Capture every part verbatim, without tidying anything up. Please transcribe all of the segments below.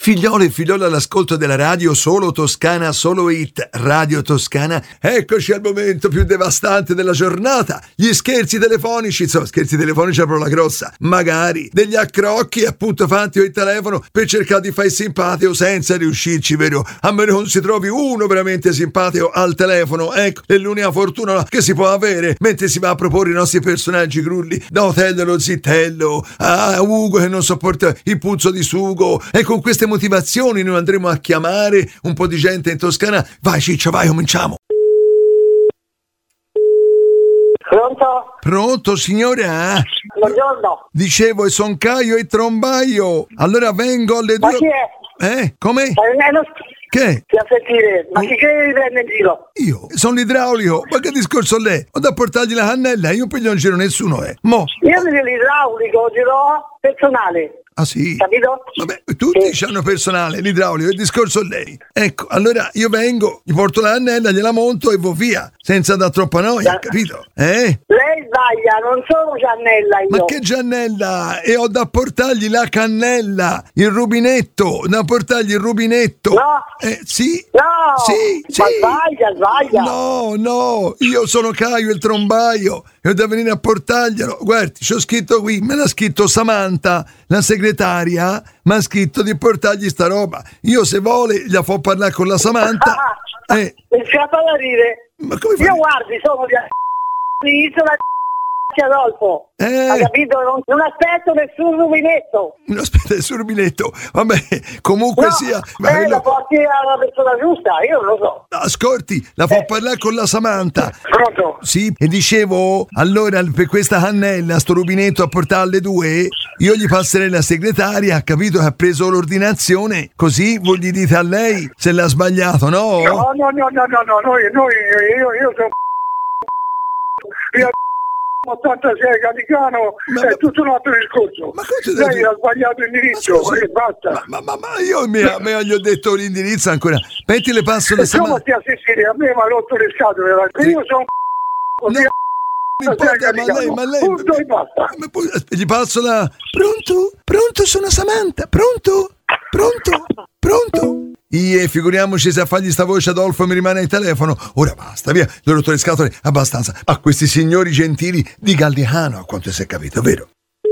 Figliolo e figliole all'ascolto della radio Solo Toscana, Solo Hit, Radio Toscana. Eccoci al momento più devastante della giornata. Gli scherzi telefonici, insomma, scherzi telefonici è proprio la grossa. Magari degli accrocchi appunto fatti al telefono per cercare di fare simpatico senza riuscirci, vero? A meno non si trovi uno veramente simpatico al telefono. Ecco, è l'unica fortuna che si può avere mentre si va a proporre i nostri personaggi grulli, da Otello lo zitello, a Ugo che non sopporta il puzzo di sugo, e con queste motivazioni noi andremo a chiamare un po' di gente in Toscana. Vai Ciccio, vai, cominciamo. Pronto? Pronto signora? Buongiorno. Dicevo, son Caio e Trombaio. Allora vengo alle Ma due. chi è? Eh? Come? Ma non... Che? Ti a sentire, ma chi credi di prendere in giro? Io sono l'idraulico. Ma che discorso lei? Ho da portargli la cannella, io poi non giro nessuno, eh. Mo. Io sono l'idraulico, giro personale. Ah sì? Capito? Vabbè, tutti Sì. hanno personale, l'idraulico, il discorso è lei. Ecco, allora io vengo, gli porto la cannella, gliela monto e vo via, senza dar troppa noia, Da- capito? Eh? Lei sbaglia, non sono Giannella io. Ma che Giannella? E ho da portargli la cannella, il rubinetto, da portargli il rubinetto. No. Eh, sì? No! Sì, sì. Ma sbaglia, sbaglia. No, no, io sono Caio il trombaio e ho da venire a portarglielo. Guardi, c'ho scritto qui, me l'ha scritto Samantha, la segretaria, mi ha scritto di portargli sta roba. Io se vuole la fo parlare con la Samantha. Ah, Eh, mi scappa da ridere. ma come Io fai? guardi, sono di inizio da Adolfo. Eh. Hai capito? Non, non aspetto nessun rubinetto. No, aspetta, il sul rubinetto. Vabbè, comunque No, sia. ma lei quello- la porti alla persona giusta, io non lo so. Ascolti, la fo Eh. parlare con la Samantha. Pronto? Sì, e dicevo, allora per questa cannella, sto rubinetto a portare alle due, io gli passerei la segretaria, ha capito che ha preso l'ordinazione, così voi gli dite a lei se l'ha sbagliato, no? No, no, no, no, no, no, noi, noi, io, io sono io ottantasei Caticano, Ma- è tutto un altro discorso. Ma cosa devo Lei dire? ha sbagliato indirizzo Ma scusi, e basta. Ma, ma, ma, ma io mi, me gli ho detto l'indirizzo ancora. Metti le passo la E come Samantha. ti assistire? A me mi ha rotto le scatole, Sì. io sono No, così. non importa, ma lei, ma lei. Punto e basta. Ma poi, aspetta, gli passo la. Pronto? Pronto, sono Samantha. Pronto? Pronto? Pronto? Ie, figuriamoci se a fargli sta voce Adolfo mi rimane il telefono. Ora basta, via, le ho rotto le scatole abbastanza. A questi signori gentili di Galliano, a quanto si è capito, vero?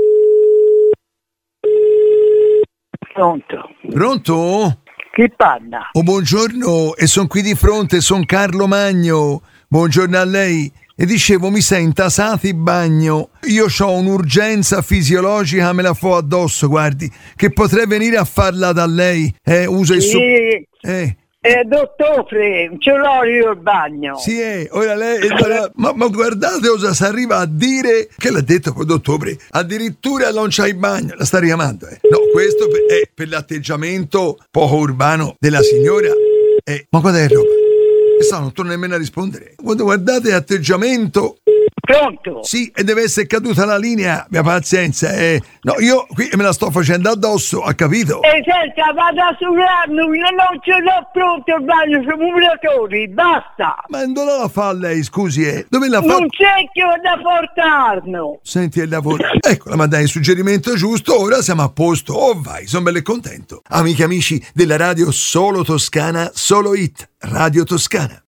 Pronto? Pronto? Chi parla? Oh, buongiorno, e son qui di fronte, son Carlo Magno. Buongiorno a lei. E dicevo, mi senta, sati bagno. Io ho un'urgenza fisiologica, me la fo addosso, guardi, che potrei venire a farla da lei. Eh, uso il suo... Sì, Eh, eh, dottore, ce l'ho io il bagno. sì, eh, ora lei... allora, ma, ma guardate cosa si arriva a dire... Che l'ha detto poi d'ottobre? Addirittura non c'hai bagno, la sta richiamando, eh. No, questo per, è per l'atteggiamento poco urbano della signora. Eh, ma guarda che roba. Questa non torna nemmeno a rispondere. Quando guardate l'atteggiamento... Pronto? Sì, e deve essere caduta la linea, mia pazienza, eh. No, io qui me la sto facendo addosso, ha capito? E senta, vado a suonarmi, io non ce l'ho pronto il bagno, sono muratori, basta. Ma dove la fa lei, scusi, eh? Dove la fa? Non c'è che ho da portarlo. Senti il lavoro. Ecco, ma dai il suggerimento giusto, ora siamo a posto. Oh vai, sono bello e contento. Amiche e amici della radio Solo Toscana, Solo Hit, Radio Toscana.